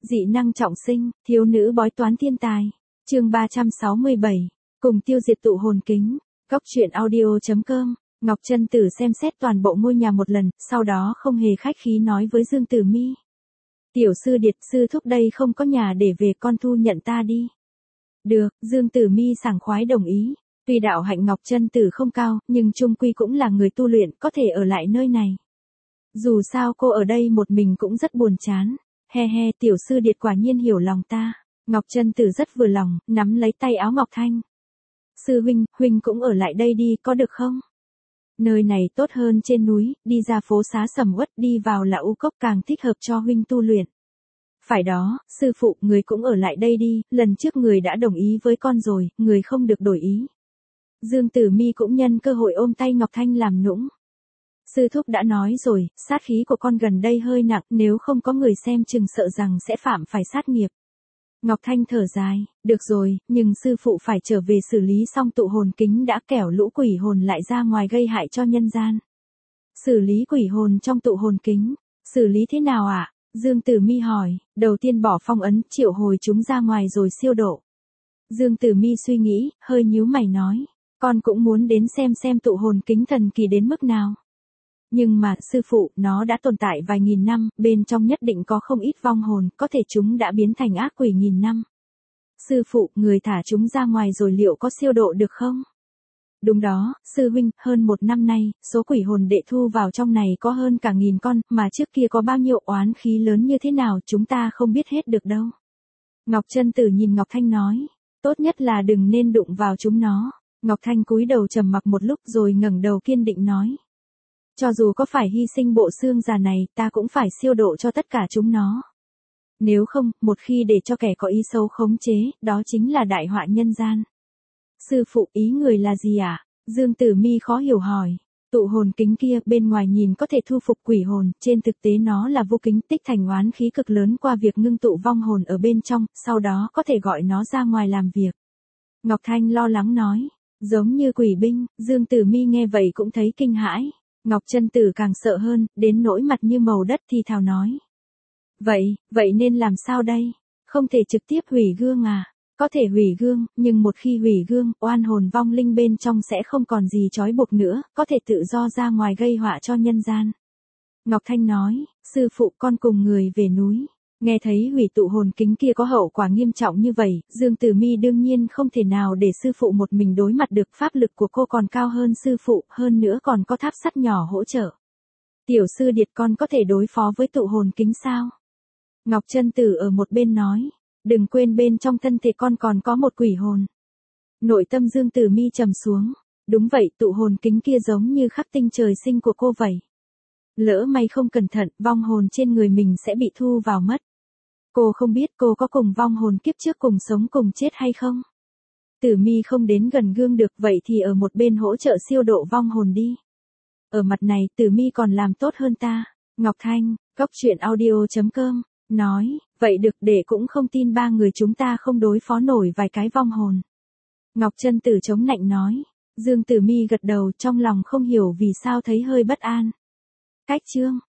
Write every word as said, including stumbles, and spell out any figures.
Dị năng trọng sinh, thiếu nữ bói toán thiên tài. Chương ba trăm sáu mươi bảy, cùng tiêu diệt tụ hồn kính. Góc truyện audio chấm com. Ngọc Chân Tử xem xét toàn bộ ngôi nhà một lần, sau đó không hề khách khí nói với Dương Tử Mi. Tiểu sư điệt, sư thúc đây không có nhà để về, con thu nhận ta đi. Được, Dương Tử Mi sảng khoái đồng ý. Tuy đạo hạnh Ngọc Chân Tử không cao, nhưng chung quy cũng là người tu luyện, có thể ở lại nơi này. Dù sao cô ở đây một mình cũng rất buồn chán. He he, tiểu sư điệt quả nhiên hiểu lòng ta. Ngọc Chân Tử rất vừa lòng, nắm lấy tay áo Ngọc Thanh. Sư huynh, huynh cũng ở lại đây đi, có được không? Nơi này tốt hơn trên núi, đi ra phố xá sầm uất, đi vào là u cốc càng thích hợp cho huynh tu luyện. Phải đó, sư phụ, người cũng ở lại đây đi, lần trước người đã đồng ý với con rồi, người không được đổi ý. Dương Tử Mi cũng nhân cơ hội ôm tay Ngọc Thanh làm nũng. Sư thúc đã nói rồi, sát khí của con gần đây hơi nặng, nếu không có người xem chừng sợ rằng sẽ phạm phải sát nghiệp. Ngọc Thanh thở dài, được rồi, nhưng sư phụ phải trở về xử lý xong tụ hồn kính đã, kẻo lũ quỷ hồn lại ra ngoài gây hại cho nhân gian. Xử lý quỷ hồn trong tụ hồn kính, xử lý thế nào ạ? À? Dương Tử Mi hỏi, đầu tiên bỏ phong ấn, triệu hồi chúng ra ngoài rồi siêu độ. Dương Tử Mi suy nghĩ, hơi nhíu mày nói, con cũng muốn đến xem xem tụ hồn kính thần kỳ đến mức nào. Nhưng mà, sư phụ, nó đã tồn tại vài nghìn năm, bên trong nhất định có không ít vong hồn, có thể chúng đã biến thành ác quỷ nghìn năm. Sư phụ, người thả chúng ra ngoài rồi liệu có siêu độ được không? Đúng đó, sư huynh, hơn một năm nay, số quỷ hồn đệ thu vào trong này có hơn cả nghìn con, mà trước kia có bao nhiêu oán khí lớn như thế nào chúng ta không biết hết được đâu. Ngọc Chân Tử nhìn Ngọc Thanh nói, tốt nhất là đừng nên đụng vào chúng nó. Ngọc Thanh cúi đầu trầm mặc một lúc rồi ngẩng đầu kiên định nói. Cho dù có phải hy sinh bộ xương già này, ta cũng phải siêu độ cho tất cả chúng nó. Nếu không, một khi để cho kẻ có ý xấu khống chế, đó chính là đại họa nhân gian. Sư phụ, ý người là gì ạ? À? Dương Tử Mi khó hiểu hỏi. Tụ hồn kính kia, bên ngoài nhìn có thể thu phục quỷ hồn, trên thực tế nó là vô kính tích thành oán khí cực lớn qua việc ngưng tụ vong hồn ở bên trong, sau đó có thể gọi nó ra ngoài làm việc. Ngọc Thanh lo lắng nói, giống như quỷ binh. Dương Tử Mi nghe vậy cũng thấy kinh hãi. Ngọc Chân Tử càng sợ hơn, đến nỗi mặt như màu đất thì thào nói. Vậy, vậy nên làm sao đây? Không thể trực tiếp hủy gương à? Có thể hủy gương, nhưng một khi hủy gương, oan hồn vong linh bên trong sẽ không còn gì trói buộc nữa, có thể tự do ra ngoài gây họa cho nhân gian. Ngọc Thanh nói, sư phụ, con cùng người về núi. Nghe thấy hủy tụ hồn kính kia có hậu quả nghiêm trọng như vậy, Dương Tử Mi đương nhiên không thể nào để sư phụ một mình đối mặt được, pháp lực của cô còn cao hơn sư phụ, hơn nữa còn có tháp sắt nhỏ hỗ trợ. Tiểu sư điệt, con có thể đối phó với tụ hồn kính sao? Ngọc Chân Tử ở một bên nói, đừng quên bên trong thân thể con còn có một quỷ hồn. Nội tâm Dương Tử Mi trầm xuống, đúng vậy, tụ hồn kính kia giống như khắc tinh trời sinh của cô vậy. Lỡ may không cẩn thận, vong hồn trên người mình sẽ bị thu vào mất. Cô không biết cô có cùng vong hồn kiếp trước cùng sống cùng chết hay không? Tử Mi không đến gần gương được, vậy thì ở một bên hỗ trợ siêu độ vong hồn đi. Ở mặt này, Tử Mi còn làm tốt hơn ta. Ngọc Thanh, góc truyện audio chấm com, nói, vậy được, để cũng không tin ba người chúng ta không đối phó nổi vài cái vong hồn. Ngọc Chân Tử chống nạnh nói. Dương Tử Mi gật đầu, trong lòng không hiểu vì sao thấy hơi bất an. Cách chương